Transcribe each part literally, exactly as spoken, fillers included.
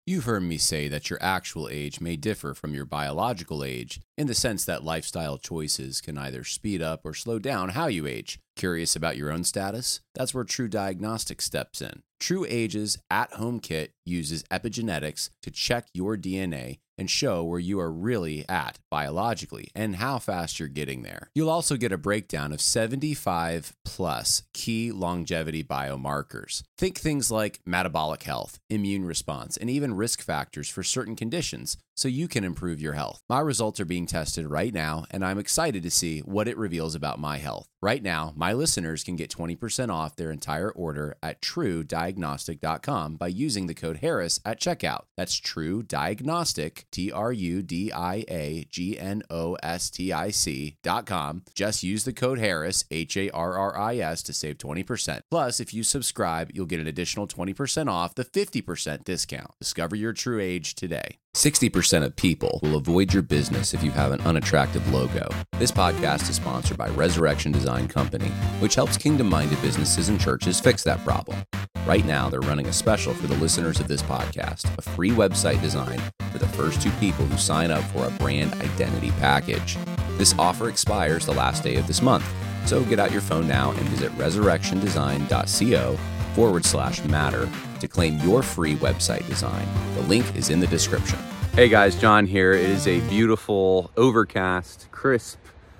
You've heard me say that your actual age may differ from your biological age, in the sense that lifestyle choices can either speed up or slow down how you age. Curious about your own status? That's where True Diagnostics steps in. True Age's at-home kit uses epigenetics to check your D N A and show where you are really at biologically and how fast you're getting there. You'll also get a breakdown of seventy-five plus key longevity biomarkers. Think things like metabolic health, immune response, and even risk factors for certain conditions so you can improve your health. My results are being tested right now, and I'm excited to see what it reveals about my health. Right now, my listeners can get twenty percent off their entire order at true diagnostic dot com by using the code Harris at checkout. That's True Diagnostic, T R U D I A G N O S T I C dot com. Just use the code Harris, H A R R I S, to save twenty percent. Plus, if you subscribe, you'll get an additional twenty percent off the fifty percent discount. Discover your true age today. sixty percent of people will avoid your business if you have an unattractive logo. This podcast is sponsored by Resurrection Design Company, which helps kingdom-minded businesses and churches fix that problem. Right now, they're running a special for the listeners of this podcast, a free website design for the first two people who sign up for a brand identity package. This offer expires the last day of this month, so get out your phone now and visit resurrection design dot co forward slash matter to claim your free website design. The link is in the description. Hey guys, John here. It is a beautiful, overcast, crisp,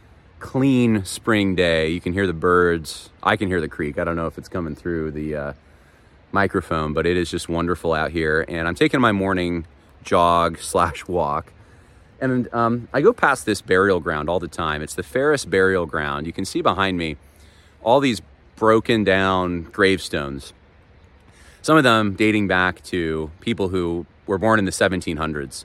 clean spring day. You can hear the birds. I can hear the creek. I don't know if it's coming through the uh, microphone, but it is just wonderful out here. And I'm taking my morning jog slash walk. And um, I go past this burial ground all the time. It's the Ferris Burial Ground. You can see behind me all these broken down gravestones. Some of them dating back to people who were born in the seventeen hundreds.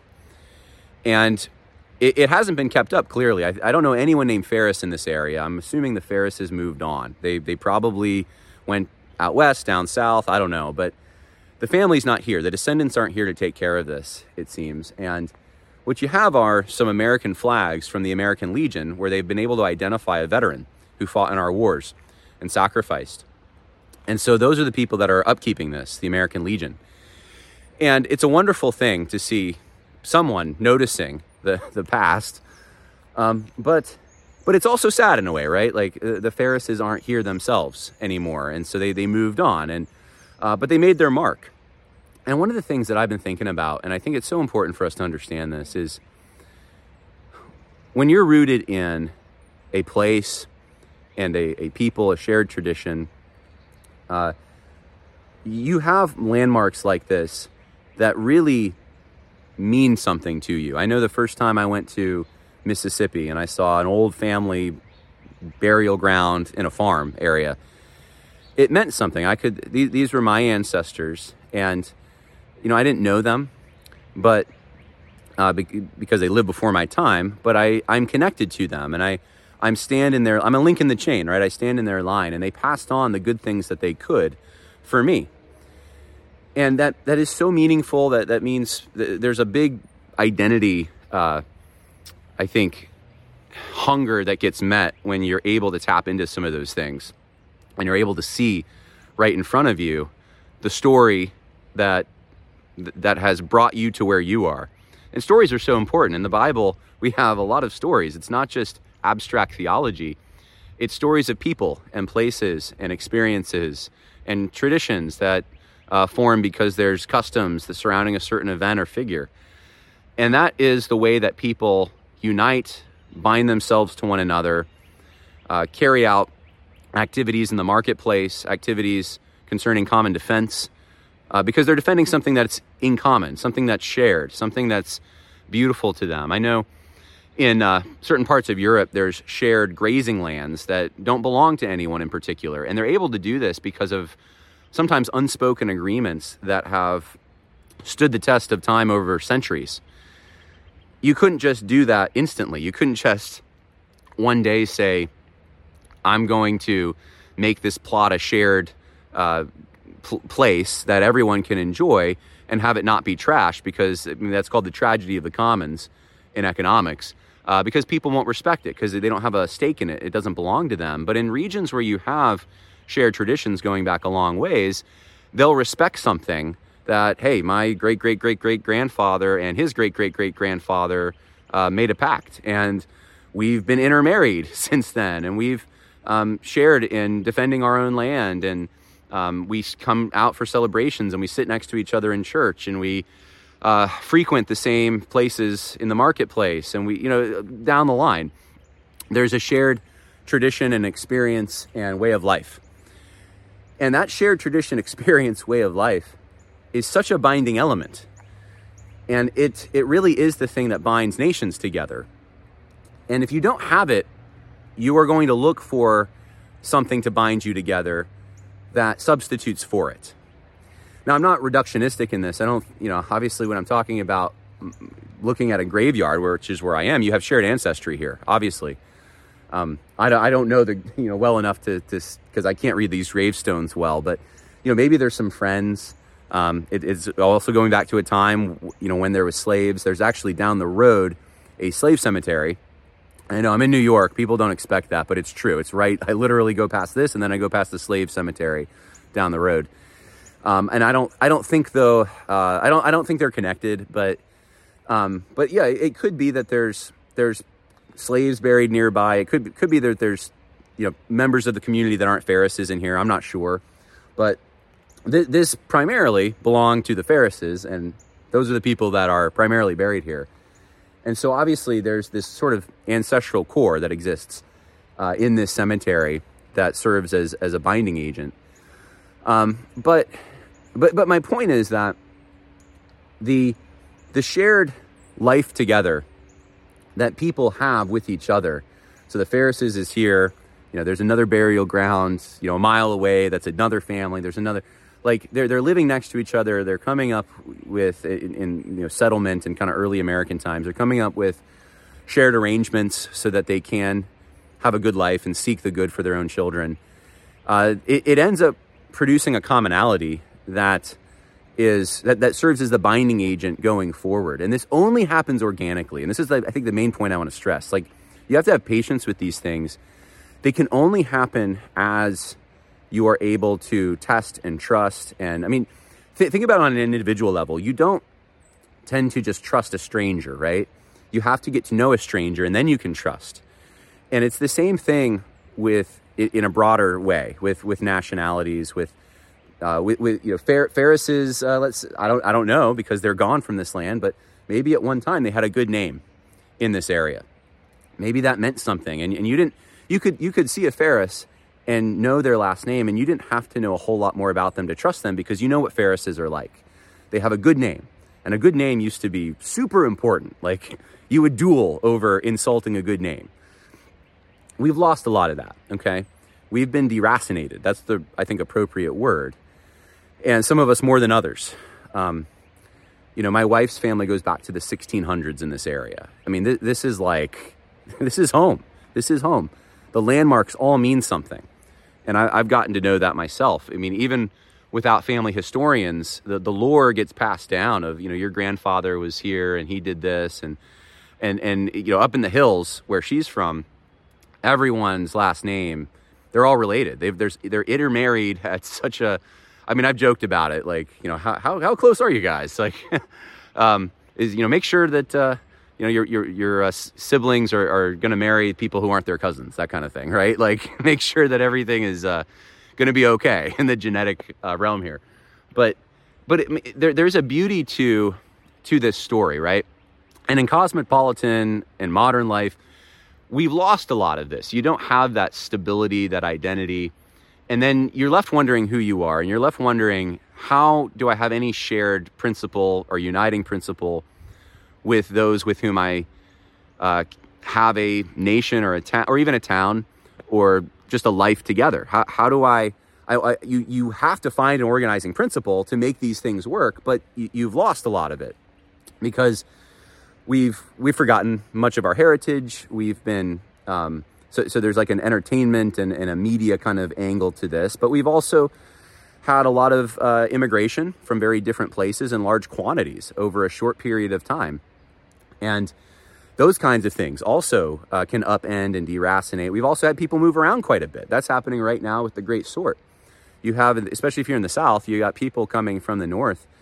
And it, it hasn't been kept up, clearly. I, I don't know anyone named Ferris in this area. I'm assuming the Ferrises moved on. They they probably went out west, down south, I don't know. But the family's not here. The descendants aren't here to take care of this, it seems. And what you have are some American flags from the American Legion where they've been able to identify a veteran who fought in our wars and sacrificed. And so those are the people that are upkeeping this, the American Legion. And it's a wonderful thing to see someone noticing the, the past. Um, but but it's also sad in a way, right? Like uh, the Ferrises aren't here themselves anymore. And so they, they moved on. And uh, but they made their mark. And one of the things that I've been thinking about, and I think it's so important for us to understand this, is when you're rooted in a place and a, a people, a shared tradition, Uh, you have landmarks like this that really mean something to you. I know the first time I went to Mississippi and I saw an old family burial ground in a farm area, it meant something. I could, these, these were my ancestors, and, you know, I didn't know them, but, uh, because they lived before my time, but I, I'm connected to them, and I, I'm standing there, I'm a link in the chain, right? I stand in their line, and they passed on the good things that they could for me. And that, that is so meaningful. That, that means th- there's a big identity, uh, I think, hunger that gets met when you're able to tap into some of those things. When you're able to see right in front of you the story that that has brought you to where you are. And stories are so important. In the Bible, we have a lot of stories. It's not just abstract theology. It's stories of people and places and experiences and traditions that uh, form because there's customs that surrounding a certain event or figure. And that is the way that people unite, bind themselves to one another, uh, carry out activities in the marketplace, activities concerning common defense, uh, because they're defending something that's in common, something that's shared, something that's beautiful to them. I know in uh, certain parts of Europe, there's shared grazing lands that don't belong to anyone in particular. And they're able to do this because of sometimes unspoken agreements that have stood the test of time over centuries. You couldn't just do that instantly. You couldn't just one day say, I'm going to make this plot a shared uh, pl- place that everyone can enjoy and have it not be trashed, because I mean, that's called the tragedy of the commons in economics, uh, because people won't respect it because they don't have a stake in it. It doesn't belong to them. But in regions where you have shared traditions going back a long ways, they'll respect something that, hey, my great, great, great, great grandfather and his great, great, great grandfather uh, made a pact. And we've been intermarried since then. And we've um, shared in defending our own land. And um, we come out for celebrations and we sit next to each other in church, and we uh, frequent the same places in the marketplace. And we, you know, down the line, there's a shared tradition and experience and way of life. And that shared tradition, experience, way of life is such a binding element. And it it really is the thing that binds nations together. And if you don't have it, you are going to look for something to bind you together that substitutes for it. Now, I'm not reductionistic in this. I don't, you know, obviously when I'm talking about looking at a graveyard, which is where I am, you have shared ancestry here, obviously. Um, I don't, I don't know the, you know, well enough to, to, because I can't read these gravestones well, but, you know, maybe there's some friends. Um, it, it's also going back to a time, you know, when there was slaves. There's actually down the road a slave cemetery. I know I'm in New York. People don't expect that, but it's true. It's right. I literally go past this, and then I go past the slave cemetery down the road. Um, and I don't, I don't think though, uh, I don't, I don't think they're connected, but, um, but yeah, it could be that there's, there's slaves buried nearby. It could, could be that there's, you know, members of the community that aren't Pharisees in here. I'm not sure, but th- this primarily belonged to the Pharisees, and those are the people that are primarily buried here. And so obviously there's this sort of ancestral core that exists uh, in this cemetery that serves as, as a binding agent. Um, but, but, but my point is that the, the shared life together that people have with each other. So the Pharisees is here, you know, there's another burial ground, you know, a mile away. That's another family. There's another, like they're, they're living next to each other. They're coming up with in, in you know, settlement in kind of early American times. They're coming up with shared arrangements so that they can have a good life and seek the good for their own children. Uh, it, it ends up producing a commonality that is that, that serves as the binding agent going forward. And this only happens organically. And this is, I think, the main point I want to stress. Like, you have to have patience with these things. They can only happen as you are able to test and trust. And I mean, th- think about it on an individual level. You don't tend to just trust a stranger, right? You have to get to know a stranger, and then you can trust. And it's the same thing with, in a broader way, with, with nationalities, with, uh, with, with, you know, Phar- Pharisees, uh, let's, I don't, I don't know, because they're gone from this land, but maybe at one time they had a good name in this area. Maybe that meant something. And, and you didn't, you could, you could see a Pharisee and know their last name, and you didn't have to know a whole lot more about them to trust them, because you know what Pharisees are like. They have a good name, and a good name used to be super important. Like, you would duel over insulting a good name. We've lost a lot of that, okay? We've been deracinated. That's the, I think, appropriate word. And some of us more than others. Um, you know, my wife's family goes back to the sixteen hundreds in this area. I mean, th- this is like, this is home. This is home. The landmarks all mean something. And I, I've gotten to know that myself. I mean, even without family historians, the, the lore gets passed down of, you know, your grandfather was here and he did this. And, and, and you know, up in the hills where she's from, everyone's last name, they're all related. They've, there's, they're intermarried at such a, I mean, I've joked about it. Like, you know, how, how, how close are you guys? Like, um, is, you know, make sure that, uh, you know, your, your, your uh, siblings are, are going to marry people who aren't their cousins, that kind of thing, right? Like, make sure that everything is, uh, going to be okay in the genetic uh, realm here. But, but it, there, there's a beauty to, to this story, right? And in cosmopolitan and modern life, we've lost a lot of this. You don't have that stability, that identity. And then you're left wondering who you are. And you're left wondering, how do I have any shared principle or uniting principle with those with whom I uh, have a nation or a town, or even a town, or just a life together? How, how do I, I, I, you, you have to find an organizing principle to make these things work, but you, you've lost a lot of it because we've, we've forgotten much of our heritage. We've been, um, so, so there's like an entertainment and, and a media kind of angle to this, but we've also had a lot of uh, immigration from very different places in large quantities over a short period of time. And those kinds of things also uh, can upend and deracinate. We've also had people move around quite a bit. That's happening right now with the Great Sort. You have, especially if you're in the South, you got people coming from the North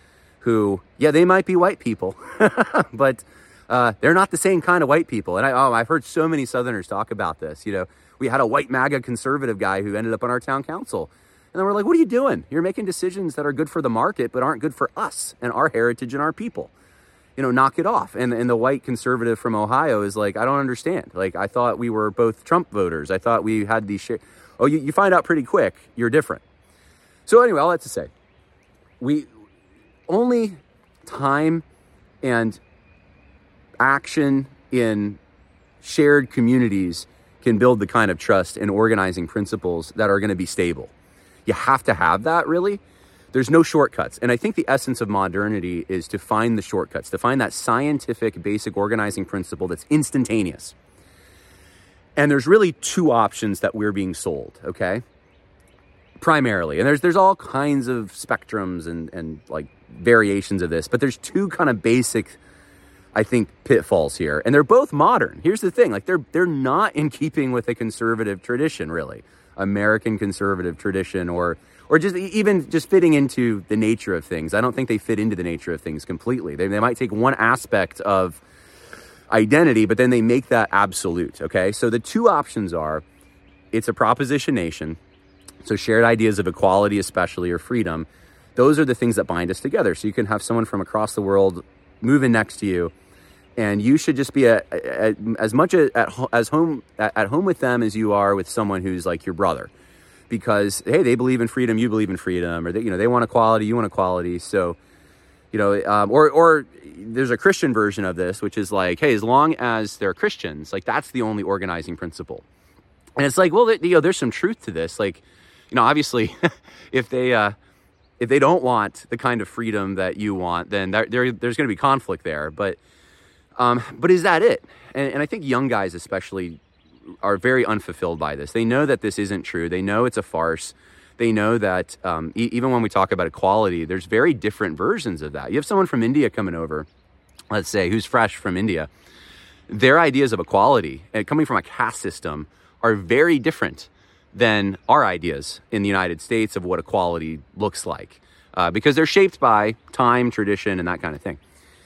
who, yeah, they might be white people, but uh, they're not the same kind of white people. And I, oh, I've heard so many Southerners talk about this. You know, we had a white MAGA conservative guy who ended up on our town council. And then we're like, what are you doing? You're making decisions that are good for the market, but aren't good for us and our heritage and our people. You know, knock it off. And, and the white conservative from Ohio is like, I don't understand. Like, I thought we were both Trump voters. I thought we had these shit. Oh, you, you find out pretty quick, you're different. So anyway, all that to say, we only time and action in shared communities can build the kind of trust and organizing principles that are going to be stable. You have to have that, really. There's no shortcuts. And I think the essence of modernity is to find the shortcuts, to find that scientific basic organizing principle that's instantaneous. And there's really two options that we're being sold, okay? Primarily. And there's there's all kinds of spectrums and, and like variations of this, but there's two kind of basic, I think, pitfalls here. And they're both modern. Here's the thing, like they're they're not in keeping with a conservative tradition, really. American conservative tradition, or or just even just fitting into the nature of things. I don't think they fit into the nature of things completely. They, they might take one aspect of identity, but then they make that absolute, okay? So the two options are, it's a proposition nation, so shared ideas of equality especially, or freedom. Those are the things that bind us together. So you can have someone from across the world move in next to you, and you should just be a, a, a, as much a, at, as home at, at home with them as you are with someone who's like your brother, because hey, they believe in freedom, you believe in freedom, or they, you know, they want equality, you want equality. So, you know, um, or or there's a Christian version of this, which is like, hey, as long as they're Christians, like that's the only organizing principle. And it's like, well, you know, there's some truth to this. Like, you know, obviously, if they uh, if they don't want the kind of freedom that you want, then there, there there's going to be conflict there. But Um, but is that it? And, and I think young guys especially are very unfulfilled by this. They know that this isn't true. They know it's a farce. They know that um, e- even when we talk about equality, there's very different versions of that. You have someone from India coming over, let's say, who's fresh from India. Their ideas of equality, and coming from a caste system, are very different than our ideas in the United States of what equality looks like, uh, because they're shaped by time, tradition, and that kind of thing.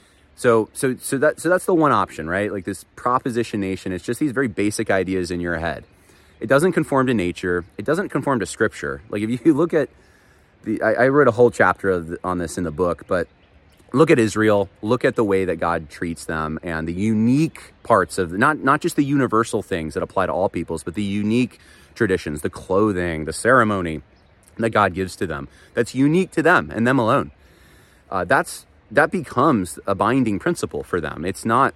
So, so, so that, so that's the one option, right? Like this proposition nation, it's just these very basic ideas in your head. It doesn't conform to nature. It doesn't conform to scripture. Like if you look at the, I, I wrote a whole chapter of the, on this in the book, but look at Israel, look at the way that God treats them and the unique parts of, not, not just the universal things that apply to all peoples, but the unique traditions, the clothing, the ceremony that God gives to them. That's unique to them and them alone. Uh, that's, that becomes a binding principle for them. It's not,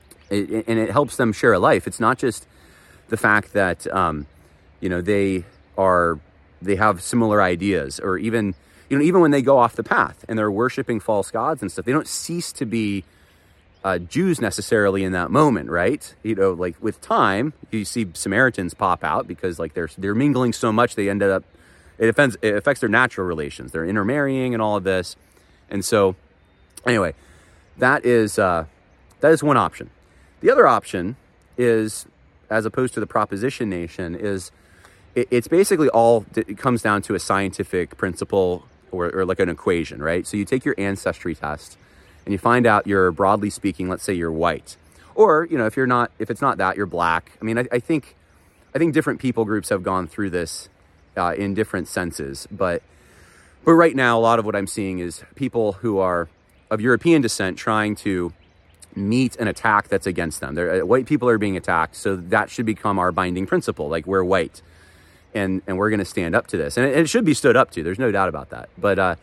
it, and it helps them share a life. It's not just the fact that, um, you know, they are, they have similar ideas, or even, you know, even when they go off the path and they're worshiping false gods and stuff, they don't cease to be uh, Jews necessarily in that moment, right? You know, like with time, you see Samaritans pop out because like they're, they're mingling so much, they ended up, it affects, it affects their natural relations. They're intermarrying and all of this. And so, anyway, that is uh, that is one option. The other option is, as opposed to the proposition nation, is it, it's basically all, it comes down to a scientific principle or, or like an equation, right? So you take your ancestry test and you find out you're, broadly speaking, let's say you're white. Or, you know, if you're not, if it's not that, you're black. I mean, I, I think I think different people groups have gone through this uh, in different senses. But, but right now, a lot of what I'm seeing is people who are of European descent trying to meet an attack that's against them. They're, uh, white people are being attacked, so that should become our binding principle. Like, we're white, and and we're going to stand up to this. And it, it should be stood up to. There's no doubt about that. But uh,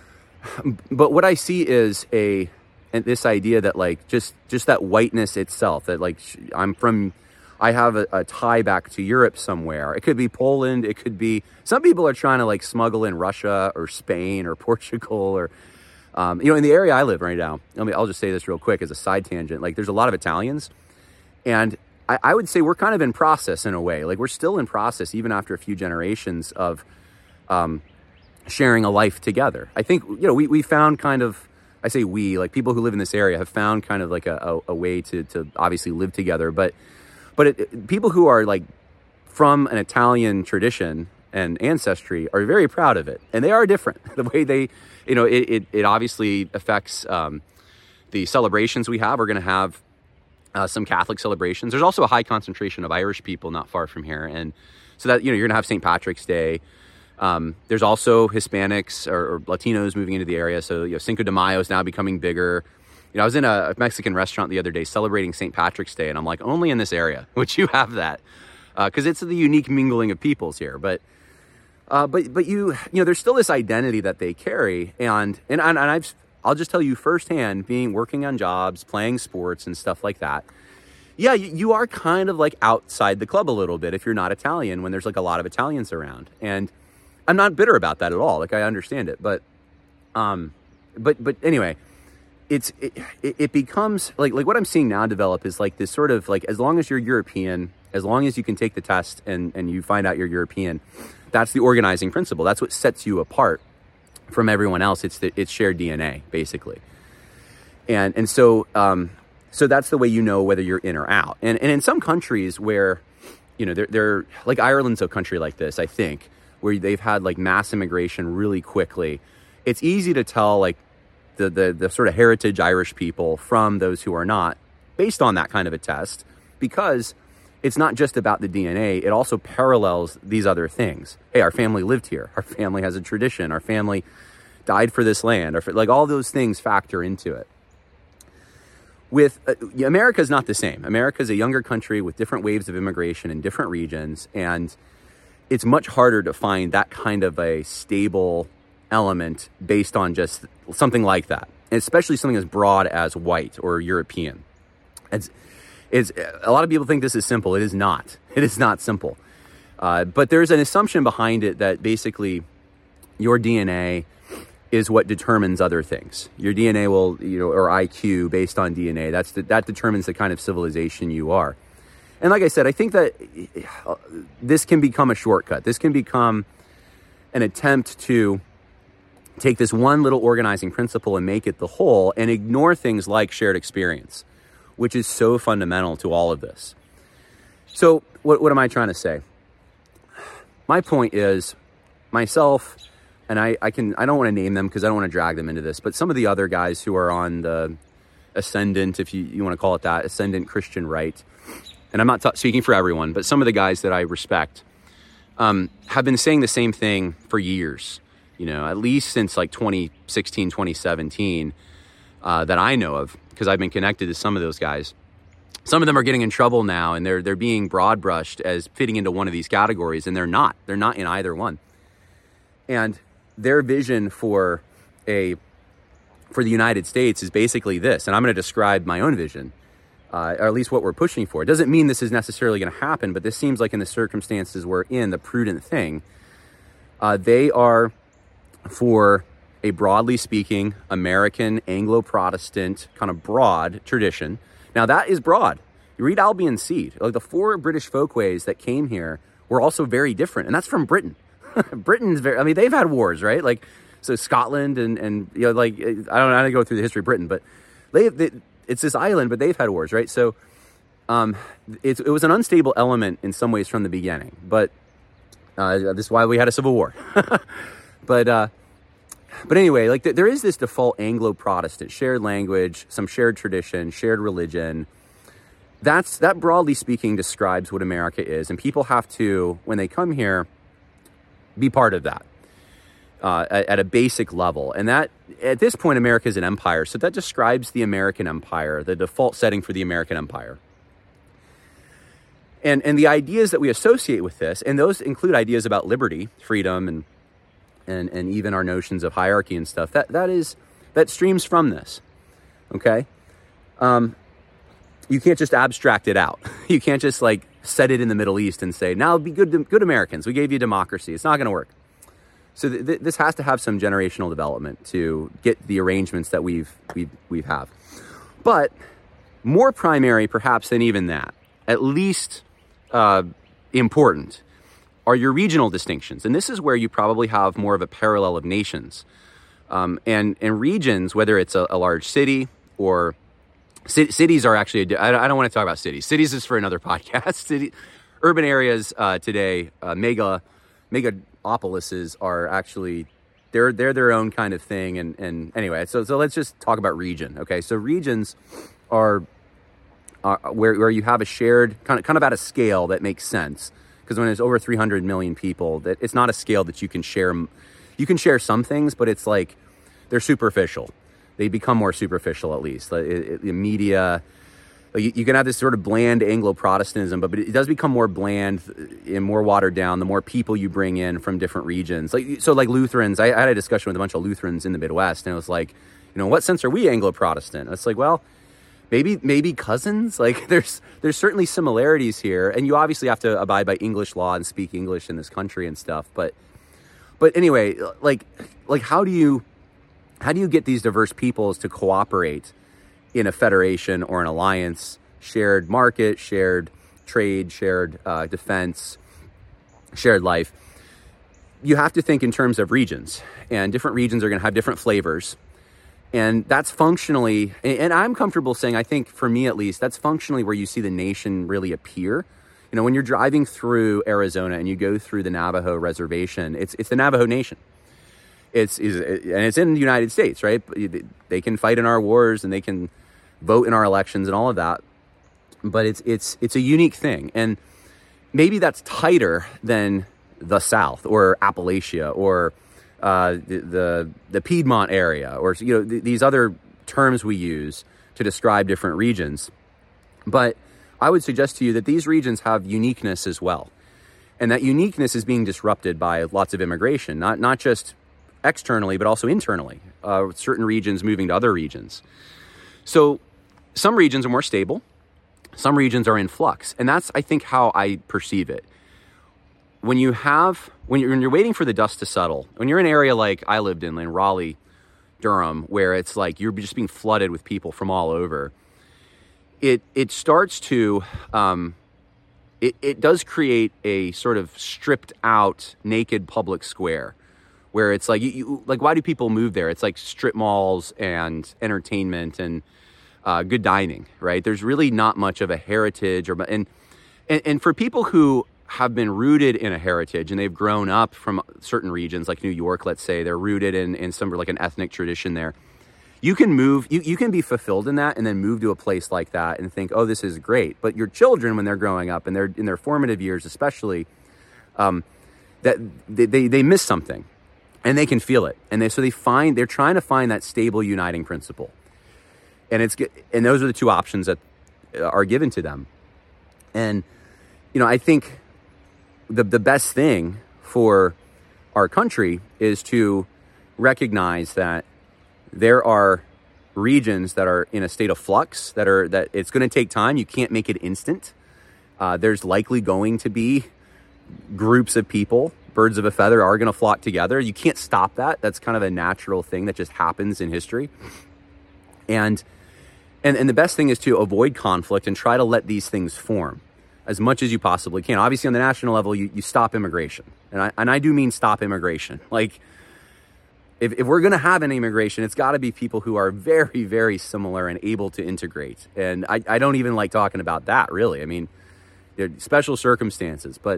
but what I see is a and this idea that, like, just, just that whiteness itself, that, like, I'm from, I have a, a tie back to Europe somewhere. It could be Poland. It could be, some people are trying to, like, smuggle in Russia or Spain or Portugal or, Um, you know, in the area I live right now, I mean, I'll just say this real quick as a side tangent. Like, there's a lot of Italians, and I, I would say we're kind of in process in a way. Like, we're still in process even after a few generations of um, sharing a life together. I think, you know, we, we found kind of, I say we, like people who live in this area have found kind of like a, a, a way to, to obviously live together. But, but it, people who are like from an Italian tradition and ancestry are very proud of it. And they are different. The way they, you know, it, it, it obviously affects um, the celebrations we have. We're going to have uh, some Catholic celebrations. There's also a high concentration of Irish people not far from here. And so that, you know, you're going to have Saint Patrick's Day. Um, there's also Hispanics or, or Latinos moving into the area. So, you know, Cinco de Mayo is now becoming bigger. You know, I was in a Mexican restaurant the other day celebrating Saint Patrick's Day, and I'm like, only in this area would you have that, because uh, it's the unique mingling of peoples here. But, uh, but, but you, you know, there's still this identity that they carry, and and and I've, I'll just tell you firsthand, being working on jobs, playing sports, and stuff like that. Yeah, you, you are kind of like outside the club a little bit if you're not Italian when there's like a lot of Italians around, and I'm not bitter about that at all. Like, I understand it, but, um, but but anyway. It's it, it becomes like like what I'm seeing now develop is like this sort of like, as long as you're European, as long as you can take the test and, and you find out you're European, that's the organizing principle. That's what sets you apart from everyone else. It's the, it's shared D N A, basically. And and so um, so that's the way you know whether you're in or out. And and in some countries where, you know, they're, they're like Ireland's a country like this, I think, where they've had like mass immigration really quickly. It's easy to tell like The, the the sort of heritage Irish people from those who are not, based on that kind of a test, because it's not just about the D N A, it also parallels these other things. Hey, our family lived here, our family has a tradition, our family died for this land, or for, like all those things factor into it. With uh, America is not the same. America is a younger country with different waves of immigration in different regions, and it's much harder to find that kind of a stable element based on just something like that, and especially something as broad as white or European. It's, it's a lot of people think this is simple. It is not. It is not simple. Uh, but there's an assumption behind it that basically your D N A is what determines other things. Your D N A will, you know, or I Q based on D N A. That's the, that determines the kind of civilization you are. And like I said, I think that this can become a shortcut. This can become an attempt to take this one little organizing principle and make it the whole, and ignore things like shared experience, which is so fundamental to all of this. So what, what am I trying to say? My point is, myself, and I, I can I don't want to name them because I don't want to drag them into this, but some of the other guys who are on the ascendant, if you, you want to call it that, ascendant Christian right, and I'm not t- speaking for everyone, but some of the guys that I respect um, have been saying the same thing for years. You know, at least since like twenty sixteen, twenty seventeen, uh, that I know of, because I've been connected to some of those guys. Some of them are getting in trouble now, and they're they're being broad brushed as fitting into one of these categories, and they're not. They're not in either one. And their vision for a for the United States is basically this, and I'm going to describe my own vision, uh, or at least what we're pushing for. It doesn't mean this is necessarily going to happen, but this seems like in the circumstances we're in, the prudent thing. Uh, they are for a broadly speaking American Anglo-Protestant kind of broad tradition. Now that is broad. You read Albion Seed, like the four British folkways that came here were also very different, and that's from Britain. Britain's very, I mean, they've had wars, right? Like, so Scotland and, and, you know, like, I don't know how to go through the history of Britain, but they, they it's this island, but they've had wars, right? So, um, it's, it was an unstable element in some ways from the beginning, but, uh, this is why we had a civil war. But, uh, but anyway, like th- there is this default Anglo-Protestant shared language, some shared tradition, shared religion. That's, that broadly speaking describes what America is. And people have to, when they come here, be part of that, uh, at, at a basic level. And that, at this point, America is an empire. So that describes the American empire, the default setting for the American empire. And, and the ideas that we associate with this, and those include ideas about liberty, freedom, and and and even our notions of hierarchy and stuff, that that is that streams from this. Okay, um, you can't just abstract it out. You can't just like set it in the Middle East and say, now be good good Americans, we gave you democracy. It's not going to work. So th- th- this has to have some generational development to get the arrangements that we've we've we've have. But more primary perhaps than even that, at least uh, important, are your regional distinctions. And this is where you probably have more of a parallel of nations. Um, and, and regions, whether it's a, a large city or c- cities are actually, I don't want to talk about cities. Cities is for another podcast. City, urban areas uh, today, uh, mega, mega opolises are actually, they're they're their own kind of thing. And, and anyway, so so let's just talk about region. Okay, so regions are, are where, where you have a shared, kind of, kind of at a scale that makes sense. Because when there's over three hundred million people, that it's not a scale that you can share. You can share some things, but it's like they're superficial. They become more superficial, at least. Like it, it, the media, you, you can have this sort of bland Anglo-Protestantism, but, but it does become more bland and more watered down the more people you bring in from different regions. Like so, like Lutherans, I, I had a discussion with a bunch of Lutherans in the Midwest, and it was like, you know, in what sense are we Anglo-Protestant? And it's like, well, maybe maybe cousins. Like there's there's certainly similarities here, and you obviously have to abide by English law and speak English in this country and stuff. But but anyway, like like how do you how do you get these diverse peoples to cooperate in a federation or an alliance, shared market, shared trade, shared uh, defense, shared life? You have to think in terms of regions, and different regions are going to have different flavors. And that's functionally, and I'm comfortable saying, I think for me at least, that's functionally where you see the nation really appear. You know, when you're driving through Arizona and you go through the Navajo reservation, it's it's the Navajo Nation. It's, is and it's in the United States, right? They can fight in our wars and they can vote in our elections and all of that. But it's it's it's a unique thing, and maybe that's tighter than the South or Appalachia or uh, the, the the Piedmont area, or you know th- these other terms we use to describe different regions. But I would suggest to you that these regions have uniqueness as well, and that uniqueness is being disrupted by lots of immigration, not not just externally, but also internally, uh, certain regions moving to other regions. So some regions are more stable. Some regions are in flux. And that's, I think, how I perceive it. When you have, when you're, when you're waiting for the dust to settle, when you're in an area like I lived in, in Raleigh, Durham, where it's like you're just being flooded with people from all over, it it starts to, um, it, it does create a sort of stripped out, naked public square, where it's like, you, you, like, why do people move there? It's like strip malls and entertainment and uh, good dining, right? There's really not much of a heritage, or and, and and for people who have been rooted in a heritage and they've grown up from certain regions, like New York, let's say, they're rooted in in some like an ethnic tradition there. You can move, you, you can be fulfilled in that and then move to a place like that and think, oh, this is great. But your children, when they're growing up and they're in their formative years, especially, um, that they, they they miss something. And they can feel it. And they, so they find, they're trying to find that stable uniting principle. And it's, and those are the two options that are given to them. And, you know, I think the, the best thing for our country is to recognize that there are regions that are in a state of flux, that are, that it's going to take time. You can't make it instant. Uh, there's likely going to be groups of people, birds of a feather, are going to flock together. You can't stop that. That's kind of a natural thing that just happens in history. And, and, and the best thing is to avoid conflict and try to let these things form as much as you possibly can. Obviously, on the national level, you, you stop immigration. And I, and I do mean stop immigration. Like, if, if we're going to have an immigration, it's got to be people who are very, very similar and able to integrate. And I, I don't even like talking about that, really. I mean, there are special circumstances, but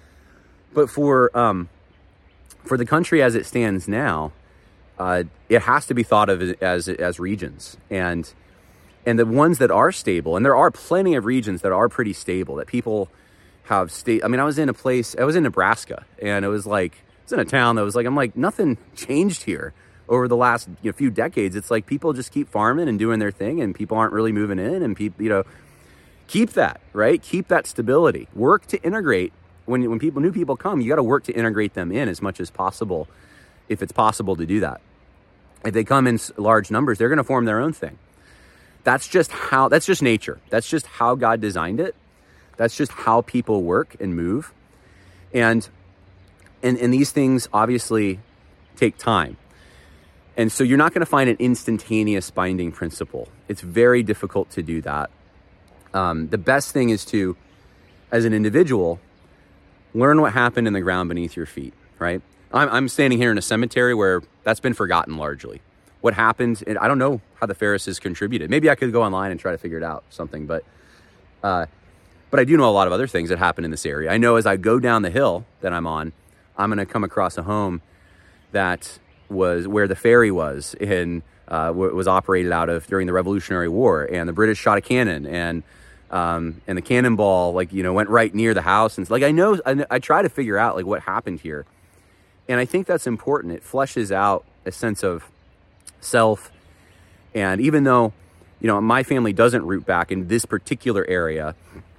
But for um, for the country as it stands now, uh, it has to be thought of as as regions, and and the ones that are stable, and there are plenty of regions that are pretty stable, that people have stayed. I mean, I was in a place, I was in Nebraska, and it was like, I was in a town that was like, I'm like, nothing changed here over the last you know, few decades. It's like people just keep farming and doing their thing, and people aren't really moving in, and people, you know, keep that, right? Keep that stability. Work to integrate. When when people new people come, you got to work to integrate them in as much as possible, if it's possible to do that. If they come in large numbers, they're going to form their own thing. That's just how. That's just nature. That's just how God designed it. That's just how people work and move, and and and these things obviously take time. And so you're not going to find an instantaneous binding principle. It's very difficult to do that. Um, the best thing is to, as an individual, learn what happened in the ground beneath your feet, right? I'm, I'm standing here in a cemetery where that's been forgotten largely. What happened, I don't know how the Ferrises contributed. Maybe I could go online and try to figure it out, something, but uh, but I do know a lot of other things that happen in this area. I know as I go down the hill that I'm on, I'm going to come across a home that was where the ferry was in uh, was operated out of during the Revolutionary War, and the British shot a cannon, and um, and the cannonball like you know went right near the house, and like I know I, I try to figure out like what happened here, and I think that's important. It fleshes out a sense of self, and even though you know my family doesn't root back in this particular area,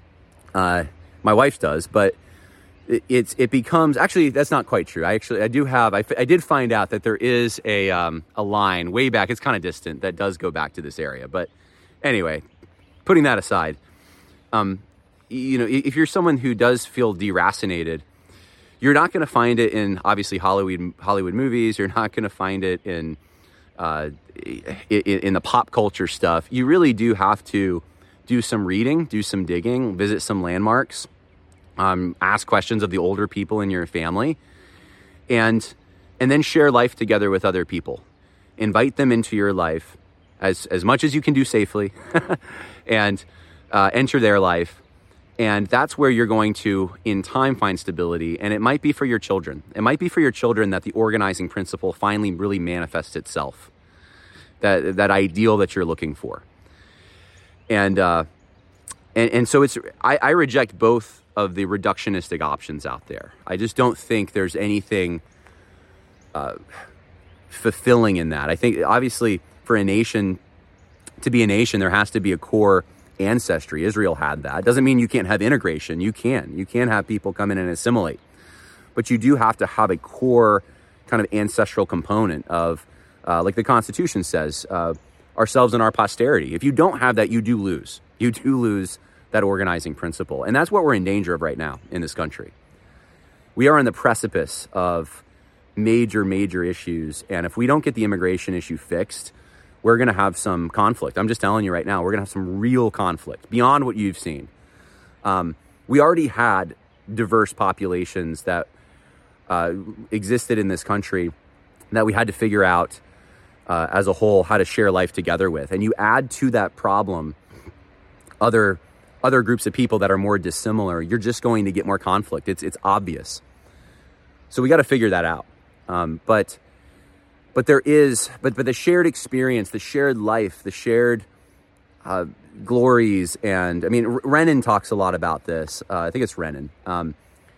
uh, my wife's does, but it, it's it becomes actually that's not quite true. I actually I do have I, I did find out that there is a um, a line way back. It's kind of distant that does go back to this area, but anyway, putting that aside, um, you know, if you're someone who does feel deracinated, you're not going to find it in obviously Hollywood Hollywood movies. You're not going to find it in uh, in, in the pop culture stuff. You really do have to do some reading, do some digging, visit some landmarks. Um, ask questions of the older people in your family, and and then share life together with other people. Invite them into your life as as much as you can do safely, and uh, enter their life. And that's where you're going to, in time, find stability. And it might be for your children. It might be for your children that the organizing principle finally really manifests itself. That that ideal that you're looking for. And uh, and and so it's I, I reject both of the reductionistic options out there. I just don't think there's anything uh, fulfilling in that. I think obviously for a nation to be a nation, there has to be a core ancestry. Israel had that. It doesn't mean you can't have integration. You can. You can have people come in and assimilate. But you do have to have a core kind of ancestral component of, uh, like the Constitution says, uh, ourselves and our posterity. If you don't have that, you do lose. You do lose that organizing principle. And that's what we're in danger of right now in this country. We are on the precipice of major, major issues. And if we don't get the immigration issue fixed, we're going to have some conflict. I'm just telling you right now, we're going to have some real conflict beyond what you've seen. Um, we already had diverse populations that uh, existed in this country that we had to figure out uh, as a whole how to share life together with. And you add to that problem other other groups of people that are more dissimilar, you're just going to get more conflict. It's it's obvious. So we got to figure that out. Um, but but there is, but but the shared experience, the shared life, the shared uh, glories, and I mean, Renan talks a lot about this. Uh, I think it's Renan. Um,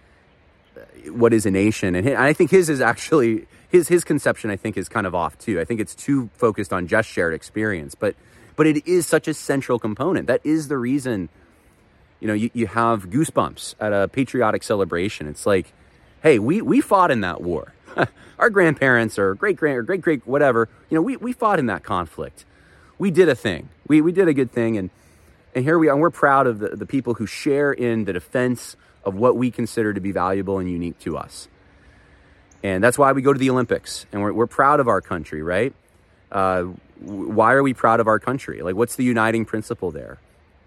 what is a nation? And I think his is actually his his conception. I think is kind of off too. I think it's too focused on just shared experience, but but it is such a central component. That is the reason. You know, you, you have goosebumps at a patriotic celebration. It's like, hey, we, we fought in that war. Our grandparents or great grand or great great whatever, you know, we, we fought in that conflict. We did a thing. We we did a good thing, and and here we are. And we're proud of the, the people who share in the defense of what we consider to be valuable and unique to us. And that's why we go to the Olympics, and we're we're proud of our country, right? Uh, why are we proud of our country? Like, what's the uniting principle there?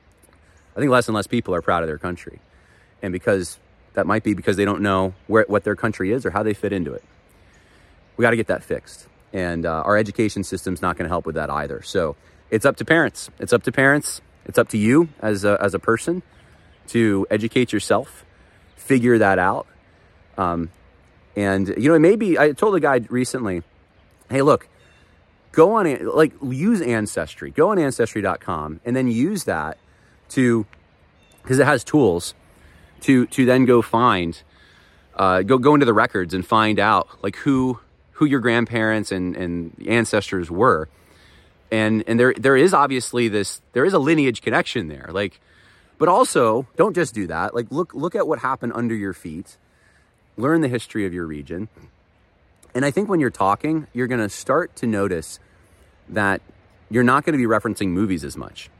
I think less and less people are proud of their country. And because that might be because they don't know where what their country is or how they fit into it. We got to get that fixed. And uh, our education system's not going to help with that either. So it's up to parents. It's up to parents. It's up to you as a, as a person to educate yourself, figure that out. Um, and, you know, it may be, I told a guy recently, hey, look, go on, like, use Ancestry. Go on Ancestry dot com and then use that to, because it has tools to to then go find, uh, go go into the records and find out like who who your grandparents and, and ancestors were, and and there there is obviously this there is a lineage connection there, like, but also don't just do that. Like look look at what happened under your feet, learn the history of your region, and I think when you're talking, you're going to start to notice that you're not going to be referencing movies as much.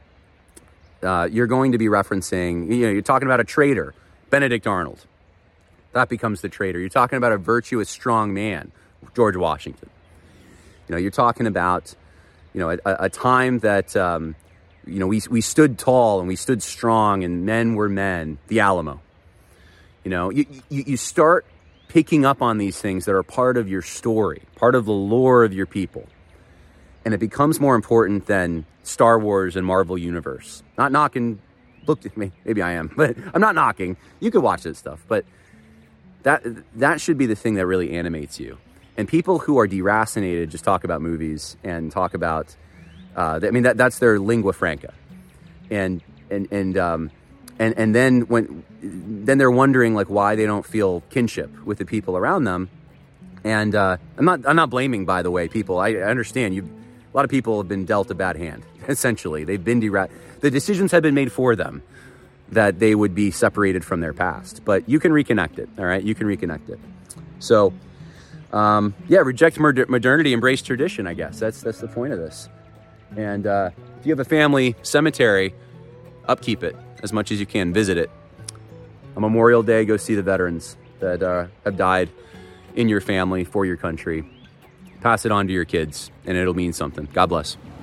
Uh, you're going to be referencing, you know, you're talking about a traitor, Benedict Arnold. That becomes the traitor. You're talking about a virtuous, strong man, George Washington. You know, you're talking about, you know, a, a time that, um, you know, we we stood tall and we stood strong and men were men, the Alamo. You know, you, you, you start picking up on these things that are part of your story, part of the lore of your people. And it becomes more important than Star Wars and Marvel Universe. Not knocking, look at me, maybe I am, but I'm not knocking. You could watch this stuff, but that that should be the thing that really animates you. And people who are deracinated just talk about movies and talk about, uh, I mean, that that's their lingua franca. And and and um, and and then when then they're wondering like why they don't feel kinship with the people around them. And uh, I'm not I'm not blaming, by the way, people. I, I understand you. A lot of people have been dealt a bad hand. Essentially, they've been dera- the decisions have been made for them that they would be separated from their past. But you can reconnect it. All right, you can reconnect it. So. Um, yeah, reject mod- modernity, embrace tradition, I guess. That's that's the point of this. And uh, if you have a family cemetery, upkeep it as much as you can. Visit it. On Memorial Day, go see the veterans that uh, have died in your family, for your country. Pass it on to your kids, and it'll mean something. God bless.